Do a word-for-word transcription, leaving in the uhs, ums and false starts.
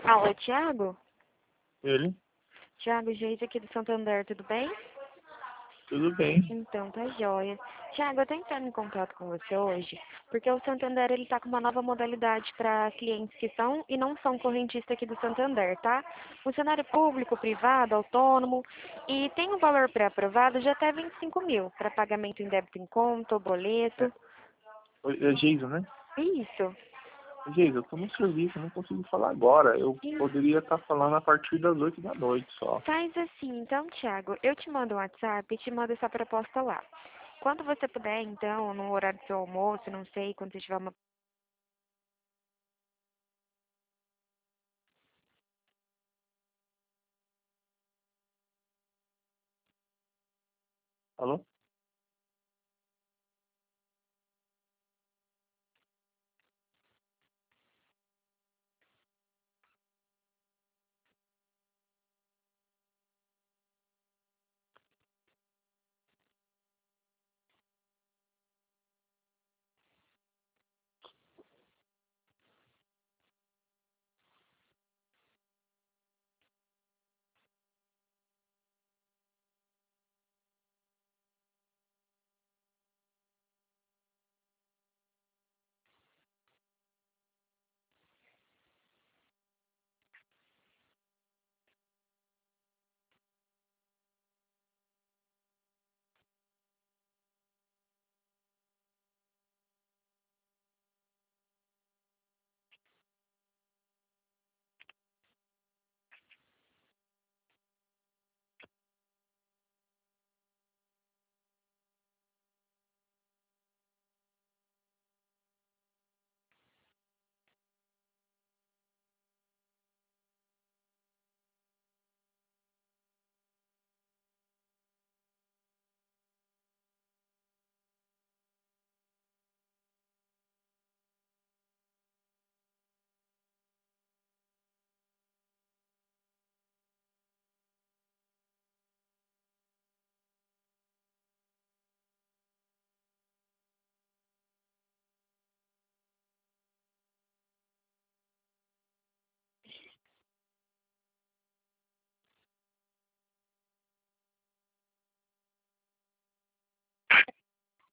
Alô, Thiago? Ele? Thiago, Geise aqui do Santander, tudo bem? Tudo bem. Então, tá joia. Thiago, eu tô entrando em contato com você hoje, porque o Santander, ele tá com uma nova modalidade para clientes que são e não são correntistas aqui do Santander, tá? Funcionário público, privado, autônomo, e tem um valor pré-aprovado de até vinte e cinco mil para pagamento em débito em conta ou É, boleto. oi, é Geisa, né? Isso. Geisa, eu tô no serviço, eu não consigo falar agora. Eu E poderia estar falando a partir das oito da noite só. faz assim, então, Thiago, eu te mando um WhatsApp e te mando essa proposta lá. Quando você puder, então, no horário do seu almoço, não sei, quando você tiver uma Alô?